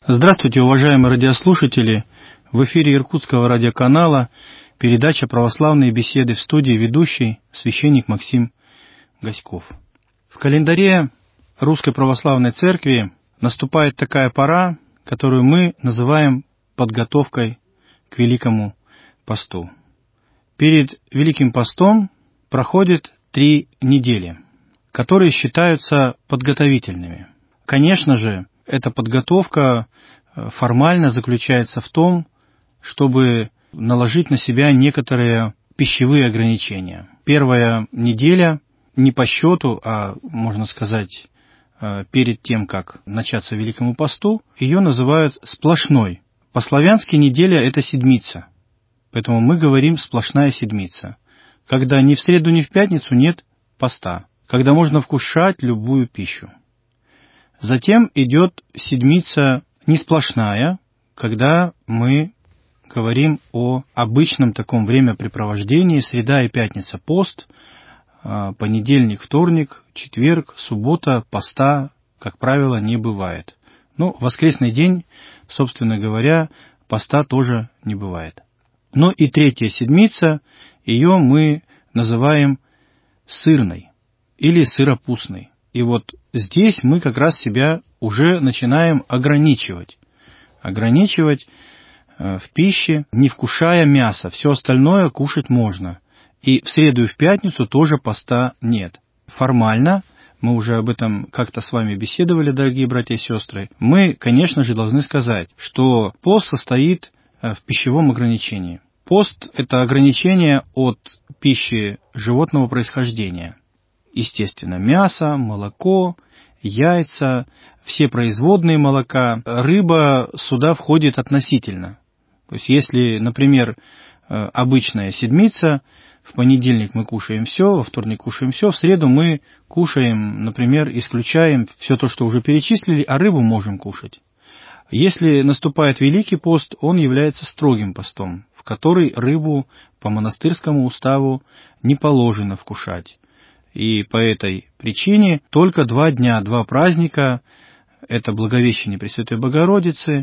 Здравствуйте, уважаемые радиослушатели! В эфире Иркутского радиоканала передача «Православные беседы», в студии ведущий священник Максим Гаськов. В календаре Русской Православной Церкви наступает такая пора, которую мы называем подготовкой к Великому посту. Перед Великим постом проходит 3 недели, которые считаются подготовительными. Конечно же, эта подготовка формально заключается в том, чтобы наложить на себя некоторые пищевые ограничения. Первая неделя не по счету, а, можно сказать, перед тем, как начаться Великому посту, ее называют сплошной. По-славянски неделя – это седмица, поэтому мы говорим «сплошная седмица», когда ни в среду, ни в пятницу нет поста, когда можно вкушать любую пищу. Затем идет седмица не сплошная, когда мы говорим о обычном таком времяпрепровождении: среда и пятница – пост, понедельник, вторник, четверг, суббота поста, как правило, не бывает. Воскресный день, собственно говоря, поста тоже не бывает. И третья седмица, ее мы называем сырной или сыропустной. И вот здесь мы как раз себя уже начинаем ограничивать в пище, не вкушая мясо. Все остальное кушать можно. И в среду и в пятницу тоже поста нет. Формально, мы уже об этом как-то с вами беседовали, дорогие братья и сестры, мы, конечно же, должны сказать, что пост состоит в пищевом ограничении. Пост – это ограничение от пищи животного происхождения. Естественно, мясо, молоко, яйца, все производные молока, рыба сюда входит относительно. То есть, если, например, обычная седмица, в понедельник мы кушаем все, во вторник кушаем все, в среду мы кушаем, например, исключаем все то, что уже перечислили, а рыбу можем кушать. Если наступает Великий пост, он является строгим постом, в который рыбу по монастырскому уставу не положено вкушать. И по этой причине только 2 дня, 2 праздника – это Благовещение Пресвятой Богородицы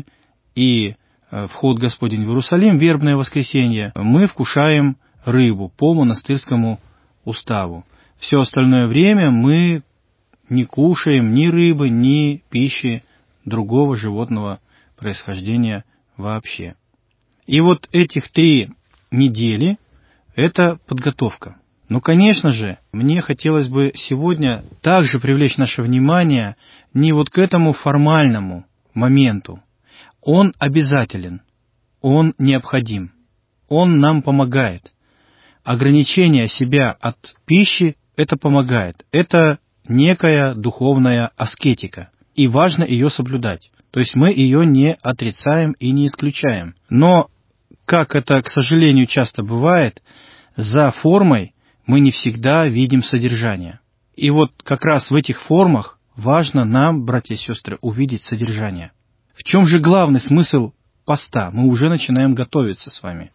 и Вход Господень в Иерусалим, Вербное воскресенье, мы вкушаем рыбу по монастырскому уставу. Все остальное время мы не кушаем ни рыбы, ни пищи другого животного происхождения вообще. И вот этих 3 недели – это подготовка. Конечно же, мне хотелось бы сегодня также привлечь наше внимание не вот к этому формальному моменту. Он обязателен, он необходим, он нам помогает. Ограничение себя от пищи – это помогает. Это некая духовная аскетика, и важно ее соблюдать. То есть мы ее не отрицаем и не исключаем. Но, как это, к сожалению, часто бывает, за формой мы не всегда видим содержание. И вот как раз в этих формах важно нам, братья и сестры, увидеть содержание. В чем же главный смысл поста? Мы уже начинаем готовиться с вами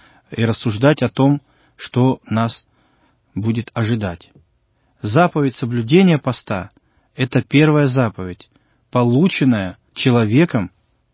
и рассуждать о том, что нас будет ожидать. Заповедь соблюдения поста – это первая заповедь, полученная человеком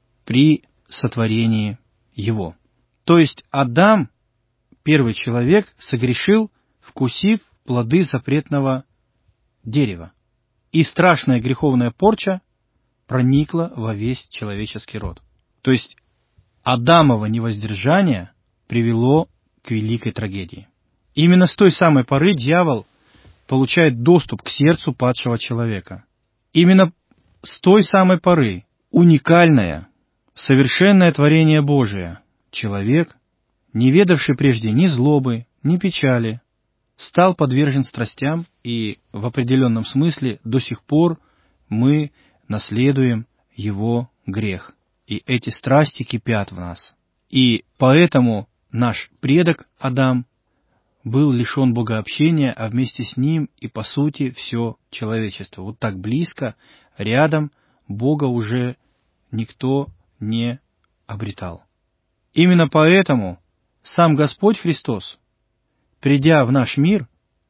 при сотворении его. То есть Адам, первый человек, согрешил, вкусив плоды запретного дерева. И страшная греховная порча проникла во весь человеческий род. То есть Адамово невоздержание привело к великой трагедии. Именно с той самой поры дьявол получает доступ к сердцу падшего человека. Именно с той самой поры уникальное, совершенное творение Божие, человек, не ведавший прежде ни злобы, ни печали, стал подвержен страстям, и в определенном смысле до сих пор мы наследуем его грех. И эти страсти кипят в нас. И поэтому наш предок Адам был лишен богообщения, а вместе с ним и, по сути, все человечество. Вот так близко, рядом Бога уже никто не обретал. Именно поэтому сам Господь Христос, придя в наш мир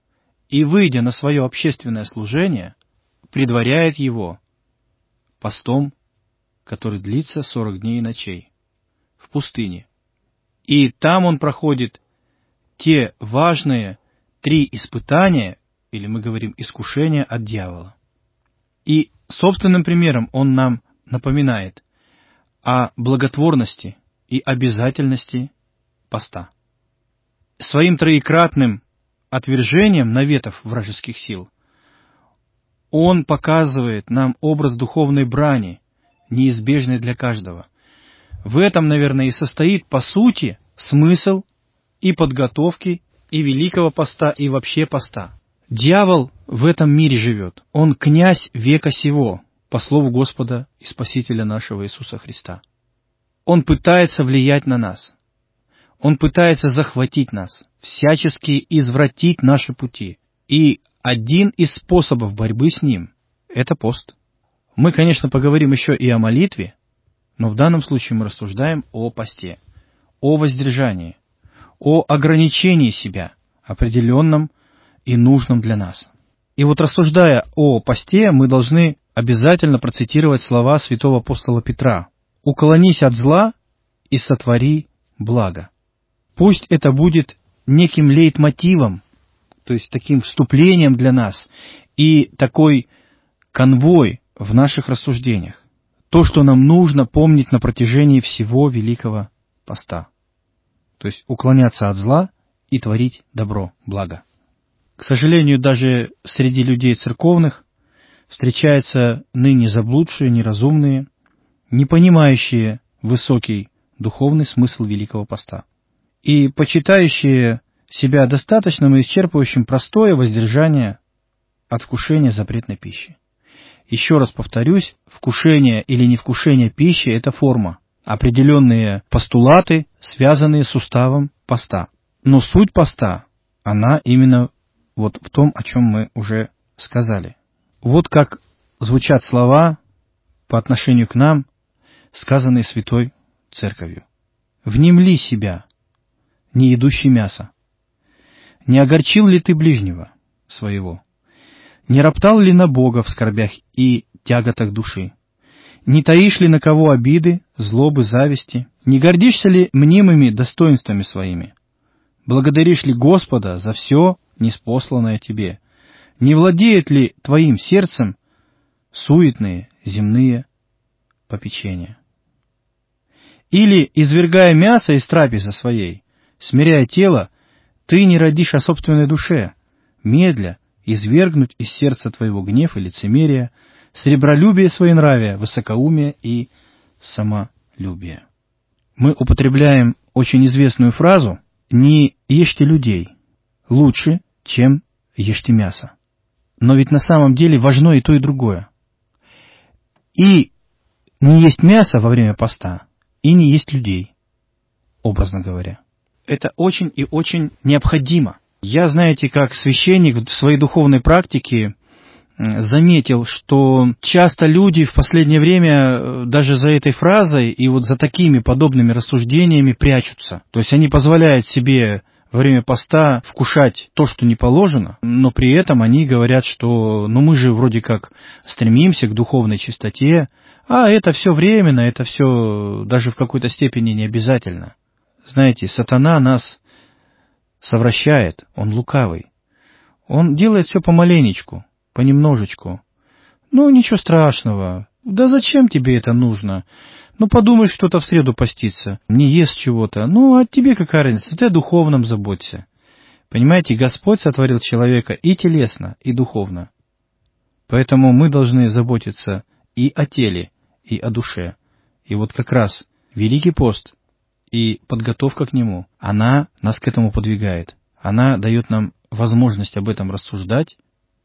и выйдя на свое общественное служение, предваряет его постом который длится 40 дней и ночей в пустыне. И там он проходит те важные 3 испытания, или мы говорим искушения от дьявола. И собственным примером он нам напоминает о благотворности и обязательности поста. Своим троекратным отвержением наветов вражеских сил он показывает нам образ духовной брани, неизбежной для каждого. В этом, наверное, и состоит, по сути, смысл и подготовки, и Великого Поста, и вообще поста. Дьявол в этом мире живет. Он князь века сего, по слову Господа и Спасителя нашего Иисуса Христа. Он пытается влиять на нас. Он пытается захватить нас, всячески извратить наши пути. И один из способов борьбы с ним – это пост. Мы, конечно, поговорим еще и о молитве, но в данном случае мы рассуждаем о посте, о воздержании, о ограничении себя, определенном и нужном для нас. И вот рассуждая о посте, мы должны обязательно процитировать слова святого апостола Петра: «Уклонись от зла и сотвори благо». Пусть это будет неким лейтмотивом, то есть таким вступлением для нас и такой конвой в наших рассуждениях. То, что нам нужно помнить на протяжении всего Великого Поста. То есть уклоняться от зла и творить добро, благо. К сожалению, даже среди людей церковных встречаются ныне заблудшие, неразумные, не понимающие высокий духовный смысл Великого Поста и почитающие себя достаточным и исчерпывающим простое воздержание от вкушения запретной пищи. Еще раз повторюсь, вкушение или невкушение пищи – это форма, определенные постулаты, связанные с уставом поста. Но суть поста, она именно вот в том, о чем мы уже сказали. Вот как звучат слова по отношению к нам, сказанные Святой Церковью. «Внемли себя, не едущий мясо. Не огорчил ли ты ближнего своего? Не роптал ли на Бога в скорбях и тяготах души? Не таишь ли на кого обиды, злобы, зависти? Не гордишься ли мнимыми достоинствами своими? Благодаришь ли Господа за все ниспосланное тебе? Не владеет ли твоим сердцем суетные земные попечения? Или, извергая мясо из трапезы своей, смиряя тело, ты не родишь о собственной душе, медля извергнуть из сердца твоего гнев и лицемерие, сребролюбие своенравия, высокоумие и самолюбие». Мы употребляем очень известную фразу «не ешьте людей лучше, чем ешьте мясо». Но ведь на самом деле важно и то, и другое. И не есть мясо во время поста, и не есть людей, образно говоря. Это очень и очень необходимо. Я, знаете, как священник в своей духовной практике заметил, что часто люди в последнее время даже за этой фразой и вот за такими подобными рассуждениями прячутся. То есть они позволяют себе во время поста вкушать то, что не положено, но при этом они говорят, что мы же вроде как стремимся к духовной чистоте, а это все временно, это все даже в какой-то степени не обязательно. Знаете, сатана нас совращает, он лукавый. Он делает все помаленечку, понемножечку. Ничего страшного. Да зачем тебе это нужно? Подумай, что-то в среду поститься, не ест чего-то. А тебе какая разница? Ты о духовном заботься. Понимаете, Господь сотворил человека и телесно, и духовно. Поэтому мы должны заботиться и о теле, и о душе. И вот как раз Великий пост и подготовка к нему, она нас к этому подвигает. Она дает нам возможность об этом рассуждать,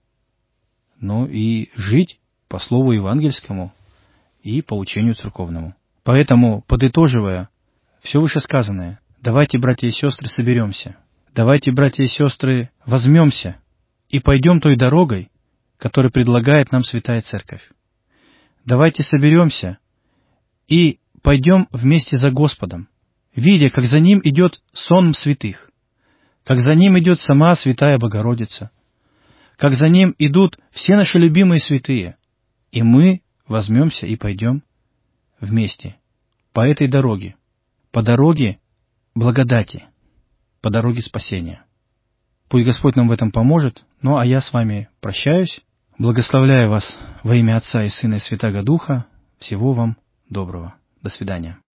и жить по слову евангельскому и по учению церковному. Поэтому, подытоживая все вышесказанное, давайте, братья и сестры, соберемся. Давайте, братья и сестры, возьмемся и пойдем той дорогой, которую предлагает нам Святая Церковь. Давайте соберемся и пойдем вместе за Господом, видя, как за Ним идет сон святых, как за Ним идет сама Святая Богородица, как за Ним идут все наши любимые святые, и мы возьмемся и пойдем вместе по этой дороге, по дороге благодати, по дороге спасения. Пусть Господь нам в этом поможет. Ну, а я с вами прощаюсь. Благословляю вас во имя Отца и Сына и Святаго Духа. Всего вам доброго. До свидания.